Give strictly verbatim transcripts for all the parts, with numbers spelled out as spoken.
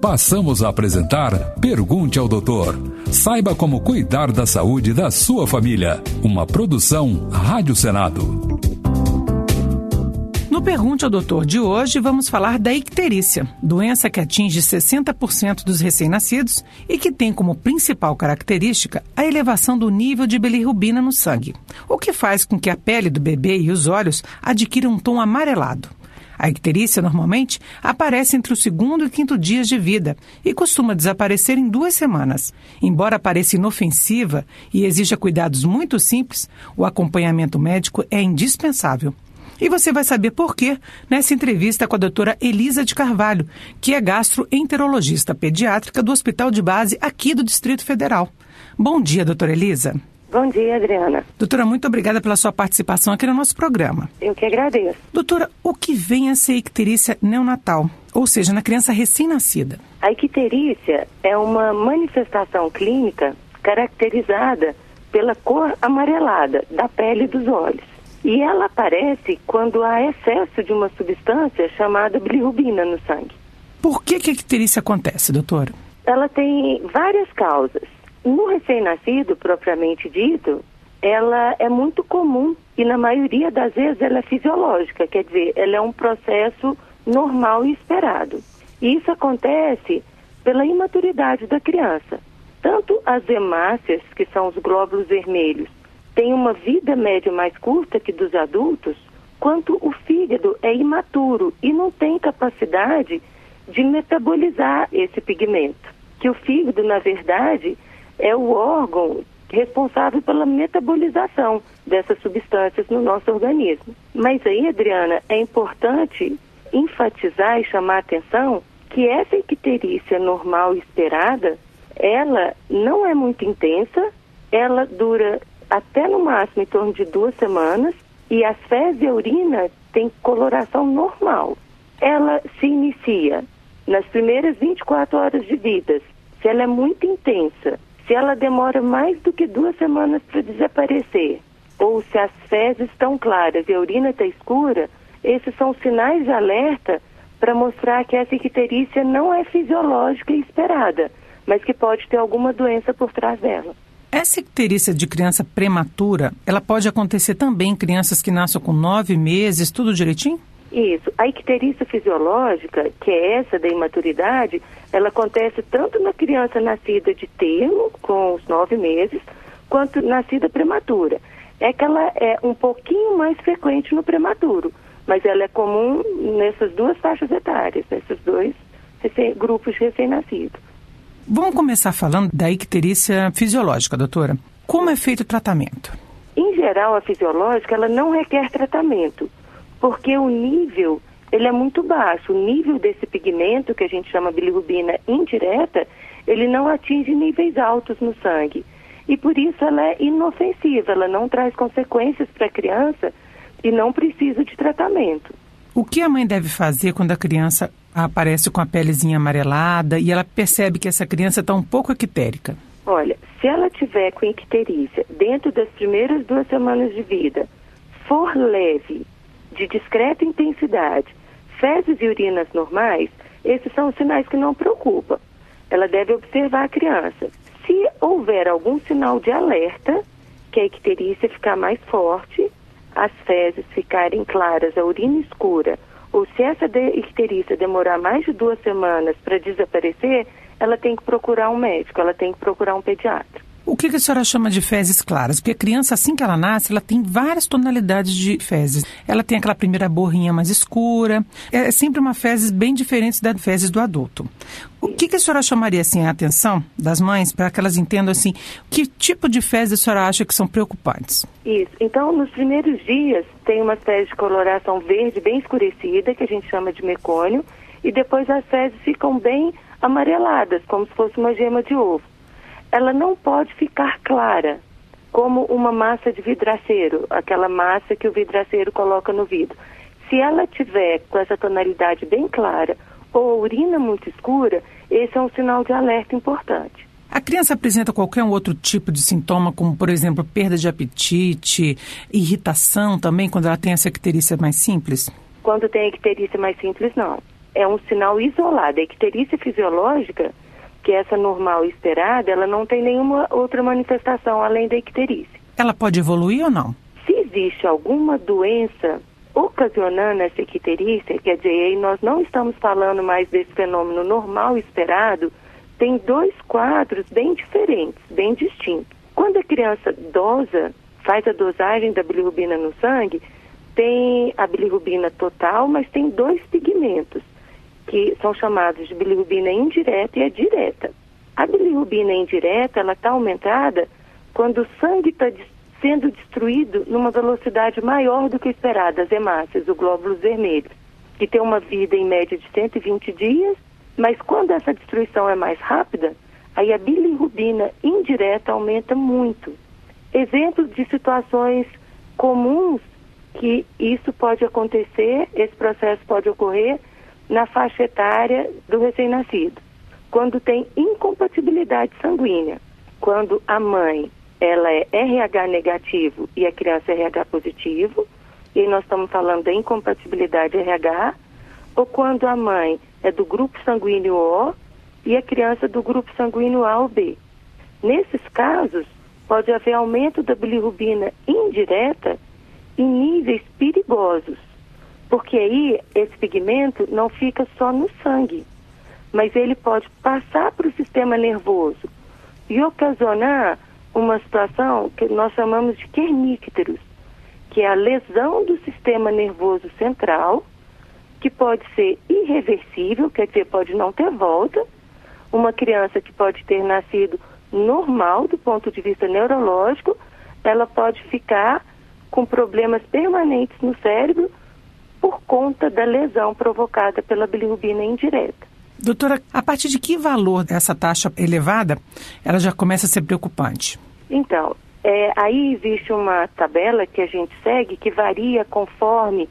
passamos a apresentar Pergunte ao Doutor. Saiba como cuidar da saúde da sua família. Uma produção Rádio Senado. No Pergunte ao Doutor de hoje, vamos falar da icterícia, doença que atinge sessenta por cento dos recém-nascidos e que tem como principal característica a elevação do nível de bilirrubina no sangue, o que faz com que a pele do bebê e os olhos adquiram um tom amarelado. A icterícia normalmente aparece entre o segundo e quinto dias de vida e costuma desaparecer em duas semanas. Embora pareça inofensiva e exija cuidados muito simples, o acompanhamento médico é indispensável. E você vai saber por quê nessa entrevista com a doutora Elisa de Carvalho, que é gastroenterologista pediátrica do Hospital de Base aqui do Distrito Federal. Bom dia, doutora Elisa. Bom dia, Adriana. Doutora, muito obrigada pela sua participação aqui no nosso programa. Eu que agradeço. Doutora, o que vem a ser icterícia neonatal, ou seja, na criança recém-nascida? A icterícia é uma manifestação clínica caracterizada pela cor amarelada da pele dos olhos. E ela aparece quando há excesso de uma substância chamada bilirrubina no sangue. Por que que a icterícia acontece, doutora? Ela tem várias causas. No recém-nascido, propriamente dito, ela é muito comum e na maioria das vezes ela é fisiológica, quer dizer, ela é um processo normal e esperado. E isso acontece pela imaturidade da criança. Tanto as hemácias, que são os glóbulos vermelhos, têm uma vida média mais curta que dos adultos, quanto o fígado é imaturo e não tem capacidade de metabolizar esse pigmento. Que o fígado, na verdade, é o órgão responsável pela metabolização dessas substâncias no nosso organismo. Mas aí, Adriana, é importante enfatizar e chamar a atenção que essa icterícia normal e esperada, ela não é muito intensa, ela dura até no máximo em torno de duas semanas e as fezes e a urina têm coloração normal. Ela se inicia nas primeiras vinte e quatro horas de vida. Se ela é muito intensa, se ela demora mais do que duas semanas para desaparecer, ou se as fezes estão claras e a urina está escura, esses são sinais de alerta para mostrar que essa icterícia não é fisiológica e esperada, mas que pode ter alguma doença por trás dela. Essa icterícia de criança prematura, ela pode acontecer também em crianças que nascem com nove meses, tudo direitinho? Isso. A icterícia fisiológica, que é essa da imaturidade, ela acontece tanto na criança nascida de termo, com os nove meses, quanto nascida prematura. É que ela é um pouquinho mais frequente no prematuro, mas ela é comum nessas duas faixas etárias, nesses dois grupos de recém-nascidos. Vamos começar falando da icterícia fisiológica, doutora. Como é feito o tratamento? Em geral, a fisiológica, ela não requer tratamento, porque o nível, ele é muito baixo. O nível desse pigmento, que a gente chama bilirrubina indireta, ele não atinge níveis altos no sangue. E por isso ela é inofensiva, ela não traz consequências para a criança e não precisa de tratamento. O que a mãe deve fazer quando a criança aparece com a pelezinha amarelada e ela percebe que essa criança está um pouco ictérica? Olha, se ela tiver com icterícia dentro das primeiras duas semanas de vida, for leve, de discreta intensidade, fezes e urinas normais, esses são os sinais que não preocupam. Ela deve observar a criança. Se houver algum sinal de alerta, que a icterícia ficar mais forte, as fezes ficarem claras, a urina escura, ou se essa de icterícia demorar mais de duas semanas para desaparecer, ela tem que procurar um médico, ela tem que procurar um pediatra. O que, que a senhora chama de fezes claras? Porque a criança, assim que ela nasce, ela tem várias tonalidades de fezes. Ela tem aquela primeira borrinha mais escura. É sempre uma fezes bem diferente das fezes do adulto. O que, que a senhora chamaria, assim, a atenção das mães para que elas entendam, assim, que tipo de fezes a senhora acha que são preocupantes? Isso. Então, nos primeiros dias, tem uma fezes de coloração verde bem escurecida, que a gente chama de mecônio, e depois as fezes ficam bem amareladas, como se fosse uma gema de ovo. Ela não pode ficar clara, como uma massa de vidraceiro, aquela massa que o vidraceiro coloca no vidro. Se ela tiver com essa tonalidade bem clara ou a urina muito escura, esse é um sinal de alerta importante. A criança apresenta qualquer outro tipo de sintoma, como, por exemplo, perda de apetite, irritação também, quando ela tem essa icterícia mais simples? Quando tem a icterícia mais simples, não. é um sinal isolado. A icterícia fisiológica, que é essa normal e esperada, ela não tem nenhuma outra manifestação além da icterícia. Ela pode evoluir ou não? Se existe alguma doença ocasionando essa icterícia, quer dizer, aí nós não estamos falando mais desse fenômeno normal e esperado, tem dois quadros bem diferentes, bem distintos. Quando a criança dosa, faz a dosagem da bilirrubina no sangue, tem a bilirrubina total, mas tem dois pigmentos, que são chamados de bilirrubina indireta e a direta. A bilirrubina indireta, ela está aumentada quando o sangue está sendo destruído numa velocidade maior do que esperada, as hemácias, os glóbulos vermelhos, que tem uma vida em média de cento e vinte dias, mas quando essa destruição é mais rápida, aí a bilirrubina indireta aumenta muito. Exemplos de situações comuns que isso pode acontecer, esse processo pode ocorrer na faixa etária do recém-nascido. Quando tem incompatibilidade sanguínea, quando a mãe ela é R H negativo e a criança é R H positivo, e aí nós estamos falando da incompatibilidade R H, ou quando a mãe é do grupo sanguíneo O e a criança do grupo sanguíneo A ou B. Nesses casos, pode haver aumento da bilirrubina indireta em níveis perigosos, porque aí esse pigmento não fica só no sangue, mas ele pode passar para o sistema nervoso e ocasionar uma situação que nós chamamos de kernícteros, que é a lesão do sistema nervoso central, que pode ser irreversível, quer dizer, pode não ter volta. Uma criança que pode ter nascido normal do ponto de vista neurológico, ela pode ficar com problemas permanentes no cérebro por conta da lesão provocada pela bilirrubina indireta. Doutora, a partir de que valor dessa taxa elevada, ela já começa a ser preocupante? Então, é, aí existe uma tabela que a gente segue que varia conforme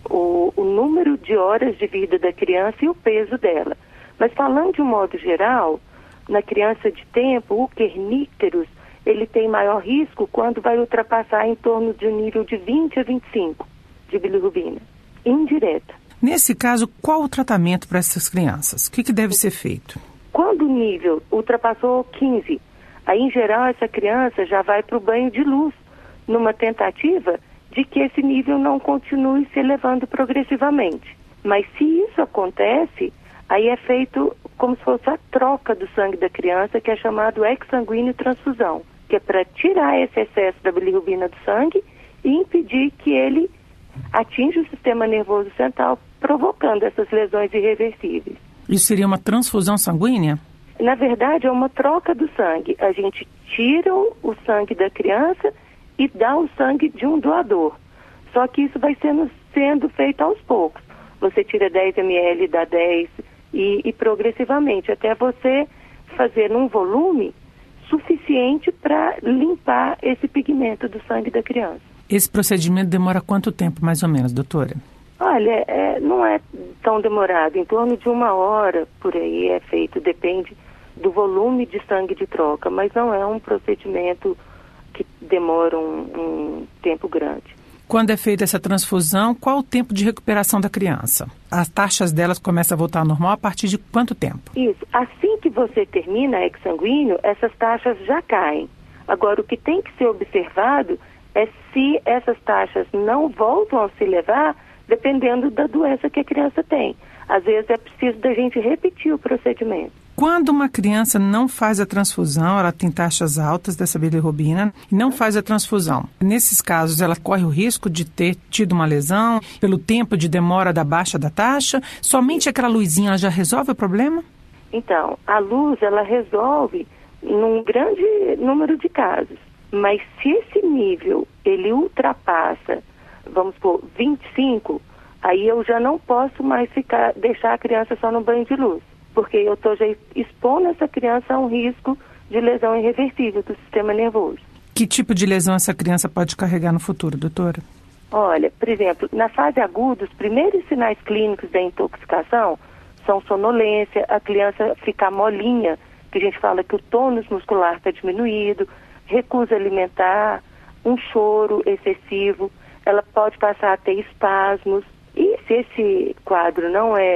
o, o número de horas de vida da criança e o peso dela. Mas falando de um modo geral, na criança de tempo, o kernícteros, ele tem maior risco quando vai ultrapassar em torno de um nível de vinte a vinte e cinco de bilirrubina indireta. Nesse caso, qual o tratamento para essas crianças? O que, que deve ser feito? Quando o nível ultrapassou quinze, aí em geral essa criança já vai para o banho de luz, numa tentativa de que esse nível não continue se elevando progressivamente. Mas se isso acontece, aí é feito como se fosse a troca do sangue da criança, que é chamado exsanguíneo transfusão, que é para tirar esse excesso da bilirrubina do sangue e impedir que ele atinja o sistema nervoso central, provocando essas lesões irreversíveis. Isso seria uma transfusão sanguínea? Na verdade, é uma troca do sangue. A gente tira o sangue da criança e dá o sangue de um doador. Só que isso vai sendo, sendo feito aos poucos. Você tira dez mililitros, dá dez e, e progressivamente, até você fazer um volume suficiente para limpar esse pigmento do sangue da criança. Esse procedimento demora quanto tempo, mais ou menos, doutora? Olha, é, não é tão demorado, em torno de uma hora por aí é feito, depende do volume de sangue de troca, mas não é um procedimento que demora um, um tempo grande. Quando é feita essa transfusão, qual o tempo de recuperação da criança? As taxas delas começam a voltar ao normal a partir de quanto tempo? Isso, assim que você termina exsanguíneo, essas taxas já caem. Agora, o que tem que ser observado é se essas taxas não voltam a se elevar, dependendo da doença que a criança tem. Às vezes é preciso da gente repetir o procedimento. Quando uma criança não faz a transfusão, ela tem taxas altas dessa bilirrubina e não faz a transfusão. Nesses casos, ela corre o risco de ter tido uma lesão pelo tempo de demora da baixa da taxa? Somente aquela luzinha ela já resolve o problema? Então, a luz, ela resolve num grande número de casos. Mas se esse nível, ele ultrapassa, vamos supor, vinte e cinco, aí eu já não posso mais ficar, deixar a criança só no banho de luz, porque eu estou já expondo essa criança a um risco de lesão irreversível do sistema nervoso. Que tipo de lesão essa criança pode carregar no futuro, doutora? Olha, por exemplo, na fase aguda, os primeiros sinais clínicos da intoxicação são sonolência, a criança ficar molinha, que a gente fala que o tônus muscular está diminuído, recusa alimentar, um choro excessivo, ela pode passar a ter espasmos. E se esse quadro não é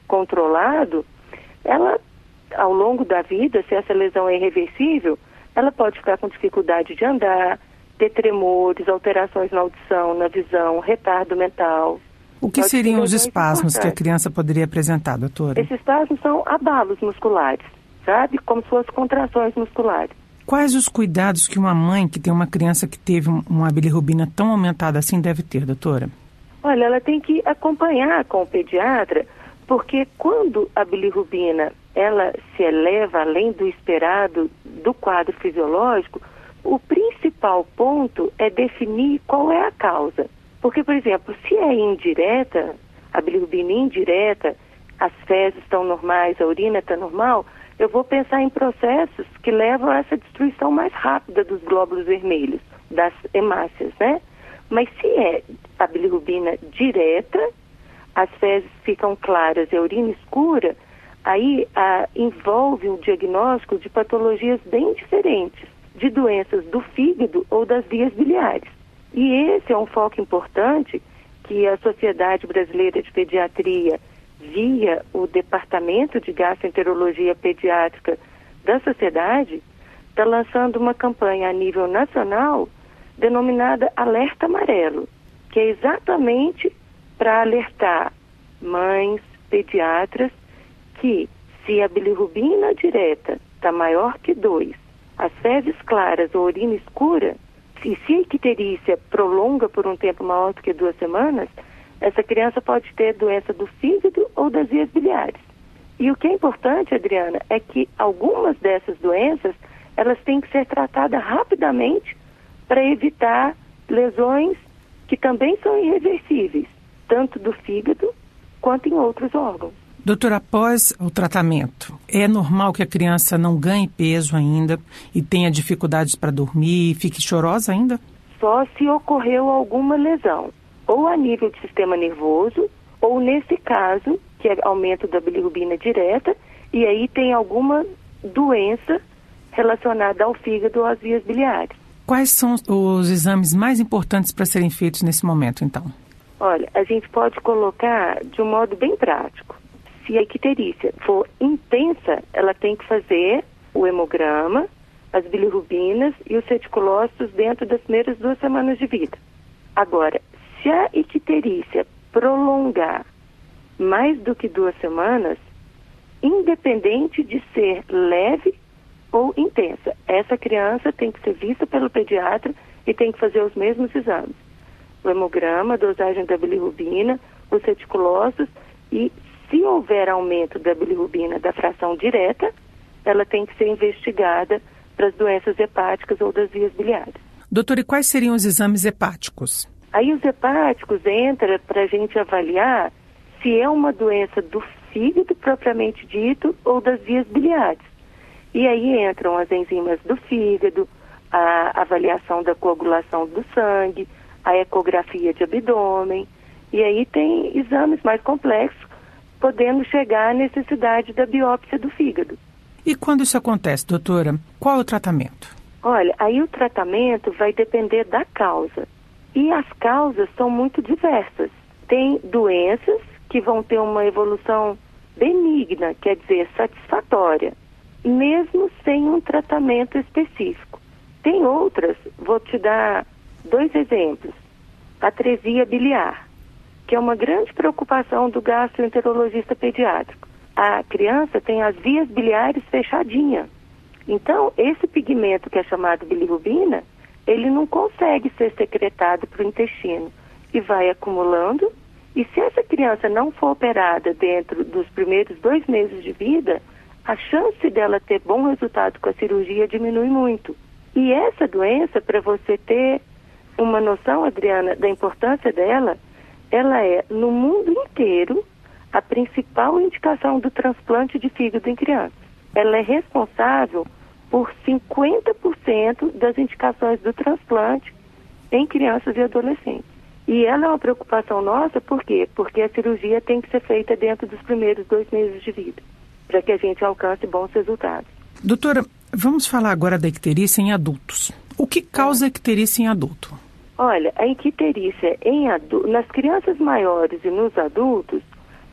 controlado, ela, ao longo da vida, se essa lesão é irreversível, ela pode ficar com dificuldade de andar, ter tremores, alterações na audição, na visão, retardo mental. O que seriam os espasmos que a criança poderia apresentar, doutora? Esses espasmos são abalos musculares, sabe? Como se fossem contrações musculares. Quais os cuidados que uma mãe que tem uma criança que teve uma bilirrubina tão aumentada assim deve ter, doutora? Olha, ela tem que acompanhar com o pediatra, porque quando a bilirrubina ela se eleva além do esperado do quadro fisiológico, o principal ponto é definir qual é a causa. Porque, por exemplo, se é indireta, a bilirrubina indireta, as fezes estão normais, a urina está normal, eu vou pensar em processos que levam a essa destruição mais rápida dos glóbulos vermelhos, das hemácias, né? Mas se é a bilirrubina direta, as fezes ficam claras e a urina escura, aí a, envolve o diagnóstico de patologias bem diferentes, de doenças do fígado ou das vias biliares. E esse é um foco importante que a Sociedade Brasileira de Pediatria, via o Departamento de Gastroenterologia Pediátrica da Sociedade, está lançando uma campanha a nível nacional denominada Alerta Amarelo, que é exatamente para alertar mães, pediatras, que se a bilirrubina direta está maior que dois, as fezes claras ou urina escura, e se a icterícia prolonga por um tempo maior do que duas semanas, essa criança pode ter doença do fígado ou das vias biliares. E o que é importante, Adriana, é que algumas dessas doenças, elas têm que ser tratadas rapidamente para evitar lesões que também são irreversíveis, tanto do fígado quanto em outros órgãos. Doutora, após o tratamento, é normal que a criança não ganhe peso ainda e tenha dificuldades para dormir e fique chorosa ainda? Só se ocorreu alguma lesão, ou a nível de sistema nervoso, ou nesse caso, que é aumento da bilirrubina direta, e aí tem alguma doença relacionada ao fígado ou às vias biliares. Quais são os exames mais importantes para serem feitos nesse momento, então? Olha, a gente pode colocar de um modo bem prático. Se a icterícia for intensa, ela tem que fazer o hemograma, as bilirrubinas e os reticulócitos dentro das primeiras duas semanas de vida. Agora, se a icterícia prolongar mais do que duas semanas, independente de ser leve ou intensa, essa criança tem que ser vista pelo pediatra e tem que fazer os mesmos exames. O hemograma, a dosagem da bilirrubina, os reticulócitos e, se houver aumento da bilirrubina da fração direta, ela tem que ser investigada para as doenças hepáticas ou das vias biliares. Doutora, e quais seriam os exames hepáticos? Aí os hepáticos entram para a gente avaliar se é uma doença do fígado propriamente dito ou das vias biliares. E aí entram as enzimas do fígado, a avaliação da coagulação do sangue, a ecografia de abdômen, e aí tem exames mais complexos, podendo chegar à necessidade da biópsia do fígado. E quando isso acontece, doutora, qual é o tratamento? Olha, aí o tratamento vai depender da causa. E as causas são muito diversas. Tem doenças que vão ter uma evolução benigna, quer dizer, satisfatória, mesmo sem um tratamento específico. Tem outras, vou te dar dois exemplos. Atresia biliar, que é uma grande preocupação do gastroenterologista pediátrico. A criança tem as vias biliares fechadinhas. Então, esse pigmento que é chamado bilirrubina, ele não consegue ser secretado para o intestino e vai acumulando. E se essa criança não for operada dentro dos primeiros dois meses de vida, a chance dela ter bom resultado com a cirurgia diminui muito. E essa doença, para você ter uma noção, Adriana, da importância dela, ela é, no mundo inteiro, a principal indicação do transplante de fígado em crianças. Ela é responsável por cinquenta por cento das indicações do transplante em crianças e adolescentes. E ela é uma preocupação nossa, por quê? Porque a cirurgia tem que ser feita dentro dos primeiros dois meses de vida, para que a gente alcance bons resultados. Doutora, vamos falar agora da icterícia em adultos. O que causa a icterícia em adulto? Olha, a icterícia em adu- nas crianças maiores e nos adultos,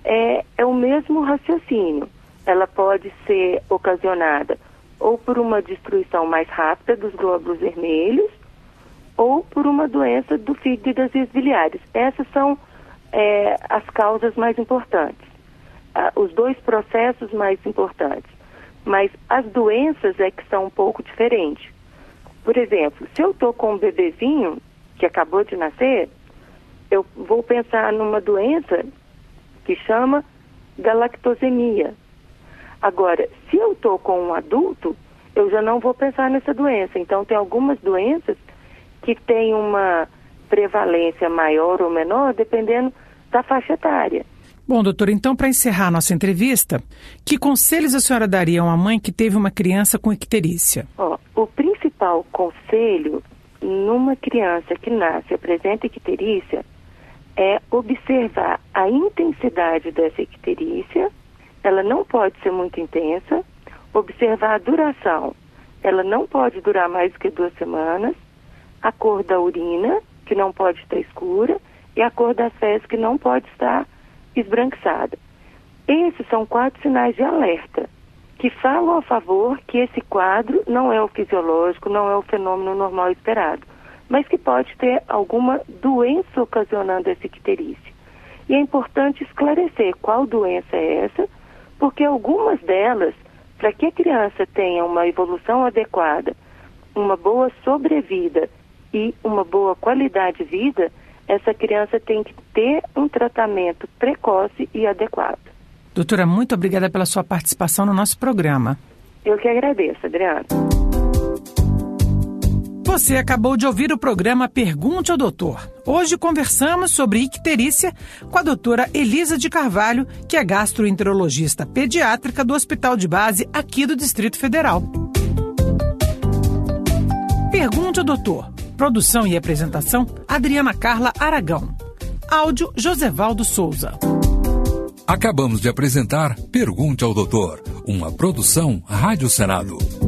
é, é o mesmo raciocínio. Ela pode ser ocasionada ou por uma destruição mais rápida dos glóbulos vermelhos ou por uma doença do fígado e das vias biliares. Essas são é, as causas mais importantes, ah, os dois processos mais importantes. Mas as doenças é que são um pouco diferentes. Por exemplo, se eu estou com um bebezinho que acabou de nascer, eu vou pensar numa doença que chama galactosemia. Agora, se eu estou com um adulto, eu já não vou pensar nessa doença. Então, tem algumas doenças que têm uma prevalência maior ou menor, dependendo da faixa etária. Bom, doutora, então, para encerrar nossa entrevista, que conselhos a senhora daria a uma mãe que teve uma criança com icterícia? Ó, o principal conselho numa criança que nasce e apresenta icterícia é observar a intensidade dessa icterícia. Ela não pode ser muito intensa. Observar a duração. Ela não pode durar mais do que duas semanas. A cor da urina, que não pode estar escura, e a cor das fezes, que não pode estar esbranquiçada. Esses são quatro sinais de alerta que falam a favor que esse quadro não é o fisiológico, não é o fenômeno normal esperado, mas que pode ter alguma doença ocasionando essa icterícia. E é importante esclarecer qual doença é essa, porque algumas delas, para que a criança tenha uma evolução adequada, uma boa sobrevida e uma boa qualidade de vida, essa criança tem que ter um tratamento precoce e adequado. Doutora, muito obrigada pela sua participação no nosso programa. Eu que agradeço, Adriana. Você acabou de ouvir o programa Pergunte ao Doutor. Hoje conversamos sobre icterícia com a doutora Elisa de Carvalho, que é gastroenterologista pediátrica do Hospital de Base aqui do Distrito Federal. Pergunte ao Doutor. Produção e apresentação, Adriana Carla Aragão. Áudio, Josevaldo Souza. Acabamos de apresentar Pergunte ao Doutor, uma produção Rádio Senado.